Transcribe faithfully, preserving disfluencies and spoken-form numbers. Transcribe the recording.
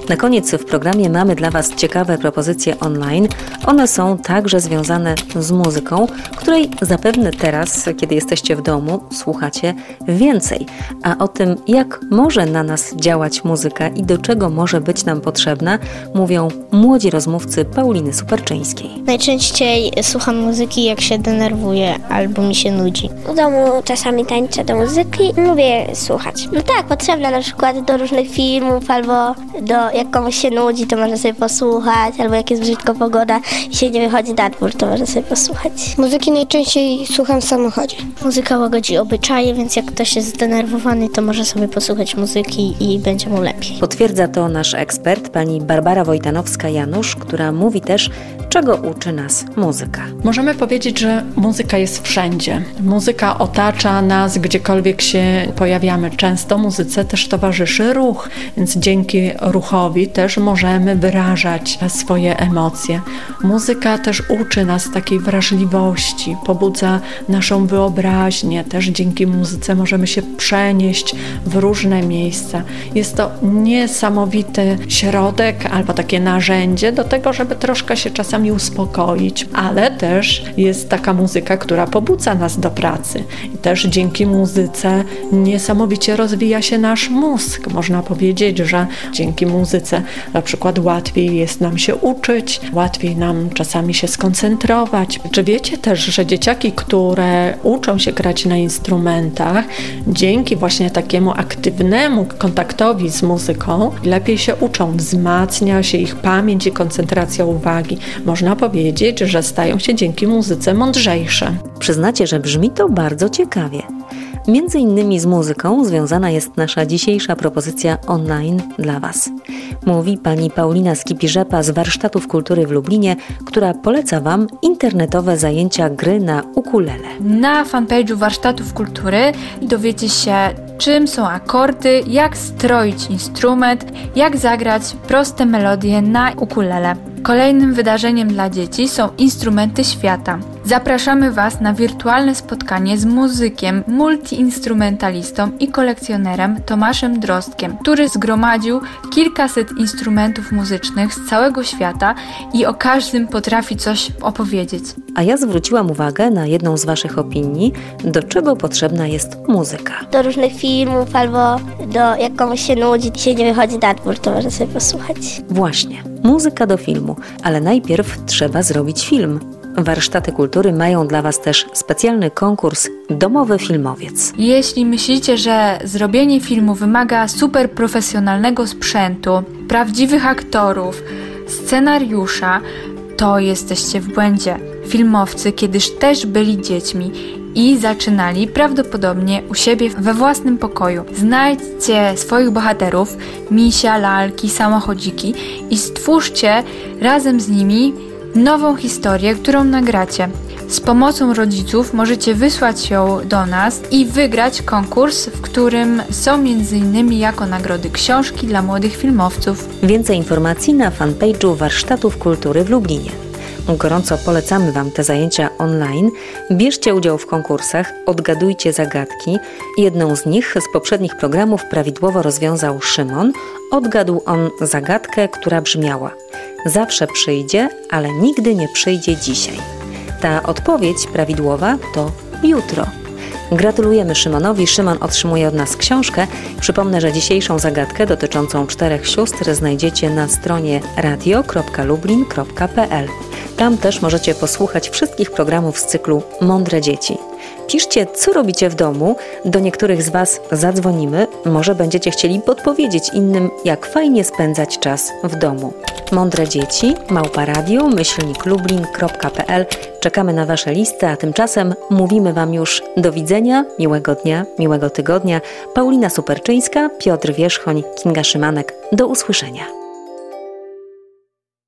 Na koniec w programie mamy dla Was ciekawe propozycje online. One są także związane z muzyką, której zapewne teraz, kiedy jesteście w domu, słuchacie więcej. A o tym, jak może na nas działać muzyka i do czego może być nam potrzebna, mówią młodzi rozmówcy Pauliny Superczyńskiej. Najczęściej słucham muzyki, jak się denerwuję albo mi się nudzi. W domu czasami tańczę do muzyki i lubię słuchać. No tak, potrzebna na przykład do różnych filmów albo do, jak komuś się nudzi, to można sobie posłuchać, albo jak jest brzydko pogoda i się nie wychodzi na dwór, to można sobie posłuchać. Muzyki najczęściej słucham w samochodzie. Muzyka łagodzi obyczaje, więc jak ktoś jest zdenerwowany, to może sobie posłuchać muzyki i będzie mu lepiej. Potwierdza to nasz ekspert, pani Barbara Wojtanowska-Janusz, która mówi też, czego uczy nas muzyka. Możemy powiedzieć, że muzyka jest wszędzie. Muzyka otacza nas, gdziekolwiek się pojawiamy. Często muzyce też towarzyszy ruch, więc dzięki ruchowi też możemy wyrażać swoje emocje. Muzyka też uczy nas takiej wrażliwości, pobudza naszą wyobraźnię. Też dzięki muzyce możemy się przenieść w różne miejsca. Jest to niesamowity środek albo takie narzędzie do tego, żeby troszkę się czasami uspokoić, ale też jest taka muzyka, która pobudza nas do pracy. I też dzięki muzyce niesamowicie rozwija się nasz mózg. Można powiedzieć, że dzięki muzyce na przykład łatwiej jest nam się uczyć, łatwiej nam czasami się skoncentrować. Czy wiecie też, że dzieciaki, które uczą się grać na instrumentach, dzięki właśnie takiemu aktywnemu kontaktowi z muzyką, lepiej się uczą, wzmacnia się ich pamięć i koncentracja uwagi. Można powiedzieć, że stają się dzięki muzyce mądrzejsze. Przyznacie, że brzmi to bardzo ciekawie. Między innymi z muzyką związana jest nasza dzisiejsza propozycja online dla Was. Mówi pani Paulina Skipi-Rzepa z Warsztatów Kultury w Lublinie, która poleca Wam internetowe zajęcia gry na ukulele. Na fanpage'u Warsztatów Kultury dowiecie się, czym są akordy, jak stroić instrument, jak zagrać proste melodie na ukulele. Kolejnym wydarzeniem dla dzieci są instrumenty świata. Zapraszamy Was na wirtualne spotkanie z muzykiem, multiinstrumentalistą i kolekcjonerem Tomaszem Drostkiem, który zgromadził kilkaset instrumentów muzycznych z całego świata i o każdym potrafi coś opowiedzieć. A ja zwróciłam uwagę na jedną z Waszych opinii, do czego potrzebna jest muzyka. Do różnych filmów albo do, jak komuś się nudzi i się nie wychodzi na dwór, to można sobie posłuchać. Właśnie, muzyka do filmu, ale najpierw trzeba zrobić film. Warsztaty Kultury mają dla Was też specjalny konkurs Domowy Filmowiec. Jeśli myślicie, że zrobienie filmu wymaga super profesjonalnego sprzętu, prawdziwych aktorów, scenariusza, to jesteście w błędzie. Filmowcy kiedyś też byli dziećmi i zaczynali prawdopodobnie u siebie we własnym pokoju. Znajdźcie swoich bohaterów, misia, lalki, samochodziki i stwórzcie razem z nimi nową historię, którą nagracie. Z pomocą rodziców możecie wysłać ją do nas i wygrać konkurs, w którym są m.in. jako nagrody książki dla młodych filmowców. Więcej informacji na fanpage'u Warsztatów Kultury w Lublinie. Gorąco polecamy Wam te zajęcia online. Bierzcie udział w konkursach, odgadujcie zagadki. Jedną z nich z poprzednich programów prawidłowo rozwiązał Szymon. Odgadł on zagadkę, która brzmiała: zawsze przyjdzie, ale nigdy nie przyjdzie dzisiaj. Ta odpowiedź prawidłowa to jutro. Gratulujemy Szymonowi. Szymon otrzymuje od nas książkę. Przypomnę, że dzisiejszą zagadkę dotyczącą czterech sióstr znajdziecie na stronie radio kropka lublin kropka p l. Tam też możecie posłuchać wszystkich programów z cyklu Mądre Dzieci. Piszcie, co robicie w domu. Do niektórych z Was zadzwonimy. Może będziecie chcieli podpowiedzieć innym, jak fajnie spędzać czas w domu. Mądre Dzieci, małpa radio, myślnik lublin kropka p l. Czekamy na Wasze listy, a tymczasem mówimy Wam już do widzenia, miłego dnia, miłego tygodnia. Paulina Superczyńska, Piotr Wierzchoń, Kinga Szymanek. Do usłyszenia.